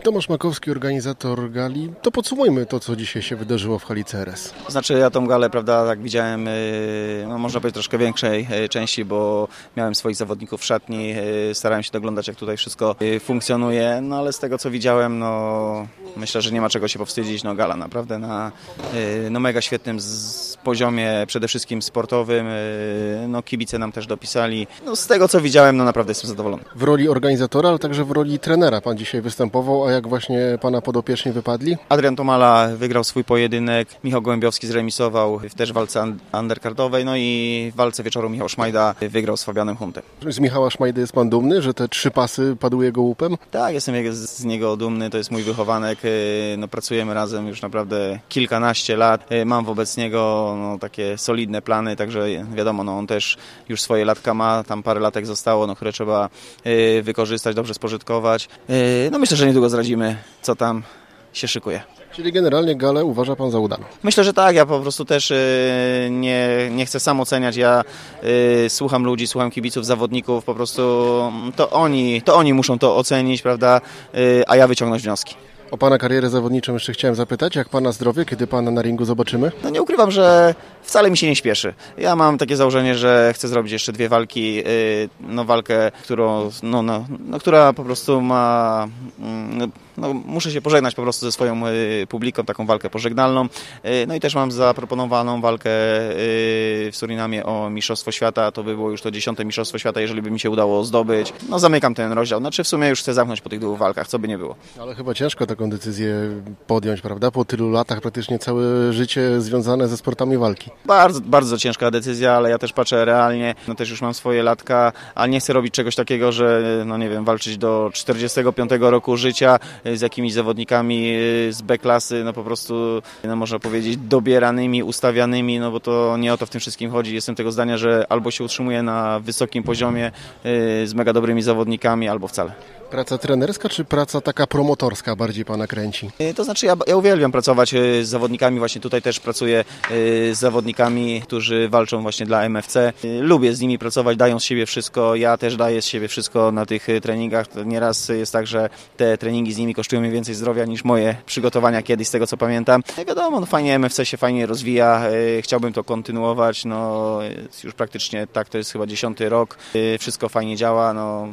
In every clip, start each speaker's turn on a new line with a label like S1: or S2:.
S1: Tomasz Makowski, organizator gali. To podsumujmy to, co dzisiaj się wydarzyło w hali CRS.
S2: Znaczy ja tą galę, prawda, tak widziałem, no można powiedzieć troszkę większej części, bo miałem swoich zawodników w szatni, starałem się doglądać, jak tutaj wszystko funkcjonuje, no ale z tego, co widziałem, no myślę, że nie ma czego się powstydzić. No gala naprawdę na mega świetnym poziomie, przede wszystkim sportowym, no kibice nam też dopisali. No z tego, co widziałem, no naprawdę jestem zadowolony.
S1: W roli organizatora, ale także w roli trenera pan dzisiaj występował, a jak właśnie pana podopieczni wypadli?
S2: Adrian Tomala wygrał swój pojedynek, Michał Gołębiowski zremisował też w walce undercardowej, no i w walce wieczoru Michał Szmajda wygrał z Fabianem Huntem.
S1: Z Michała Szmajdy jest pan dumny, że te 3 pasy padły jego łupem?
S2: Tak, jestem z niego dumny, to jest mój wychowanek, no pracujemy razem już naprawdę kilkanaście lat, mam wobec niego no, takie solidne plany, także wiadomo, no on też już swoje latka ma, tam parę latek zostało, no, które trzeba wykorzystać, dobrze spożytkować. No myślę, że niedługo zdradzimy, co tam się szykuje.
S1: Czyli generalnie galę uważa pan za udaną?
S2: Myślę, że tak. Ja po prostu też nie chcę sam oceniać. Ja słucham ludzi, słucham kibiców, zawodników. Po prostu to oni muszą to ocenić, prawda? A ja wyciągnąć wnioski.
S1: O pana karierę zawodniczą jeszcze chciałem zapytać. Jak pana zdrowie? Kiedy pana na ringu zobaczymy?
S2: No nie ukrywam, że wcale mi się nie śpieszy. Ja mam takie założenie, że chcę zrobić jeszcze 2 walki. No walkę, która po prostu ma... No, muszę się pożegnać po prostu ze swoją publiką, taką walkę pożegnalną. No i też mam zaproponowaną walkę w Surinamie o Mistrzostwo Świata. To by było już to 10. Mistrzostwo Świata, jeżeli by mi się udało zdobyć. No zamykam ten rozdział. Znaczy w sumie już chcę zamknąć po tych 2 walkach, co by nie było.
S1: Ale chyba ciężko taką decyzję podjąć, prawda? Po tylu latach praktycznie całe życie związane ze sportami walki.
S2: Bardzo, bardzo ciężka decyzja, ale ja też patrzę realnie. No też już mam swoje latka, a nie chcę robić czegoś takiego, że no nie wiem, walczyć do 45 roku życia z jakimiś zawodnikami z B-klasy, no po prostu, no można powiedzieć, dobieranymi, ustawianymi, no bo to nie o to w tym wszystkim chodzi. Jestem tego zdania, że albo się utrzymuję na wysokim poziomie z mega dobrymi zawodnikami, albo wcale.
S1: Praca trenerska czy praca taka promotorska bardziej pana kręci?
S2: To znaczy ja uwielbiam pracować z zawodnikami, właśnie tutaj też pracuję z zawodnikami, którzy walczą właśnie dla MFC. Lubię z nimi pracować, dają z siebie wszystko, ja też daję z siebie wszystko na tych treningach. Nieraz jest tak, że te treningi z nimi kosztują mi więcej zdrowia niż moje przygotowania kiedyś, z tego co pamiętam. No wiadomo, no fajnie MFC się fajnie rozwija, chciałbym to kontynuować, no już praktycznie tak, to jest chyba 10. rok, wszystko fajnie działa,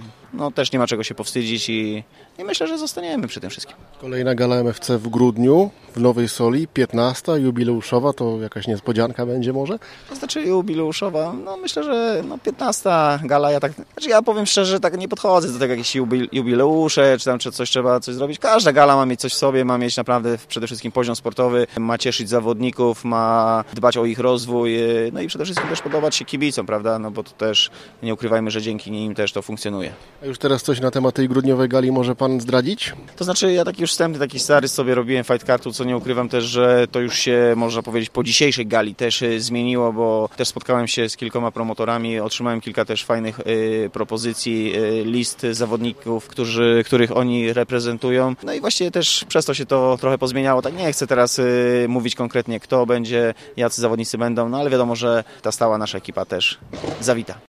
S2: no też nie ma czego się powstydzić i myślę, że zostaniemy przy tym wszystkim.
S1: Kolejna gala MFC w grudniu w Nowej Soli, 15. jubileuszowa, to jakaś niespodzianka będzie może?
S2: To znaczy jubileuszowa, no myślę, że 15. gala, ja powiem szczerze, tak nie podchodzę do tego jakieś jubileusze, czy coś trzeba coś zrobić. Każda gala ma mieć coś w sobie, ma mieć naprawdę przede wszystkim poziom sportowy, ma cieszyć zawodników, ma dbać o ich rozwój, no i przede wszystkim też podobać się kibicom, prawda, no bo to też nie ukrywajmy, że dzięki nim też to funkcjonuje.
S1: A już teraz coś na temat tej grudniowej gali może pan zdradzić?
S2: To znaczy ja taki już wstępny, taki stary sobie robiłem fight cardu, co nie ukrywam też, że to już się, można powiedzieć, po dzisiejszej gali też zmieniło, bo też spotkałem się z kilkoma promotorami, otrzymałem kilka też fajnych propozycji, list zawodników, których oni reprezentują. No i właściwie też przez to się to trochę pozmieniało. Tak nie chcę teraz mówić konkretnie, kto będzie, jacy zawodnicy będą, no ale wiadomo, że ta stała nasza ekipa też zawita.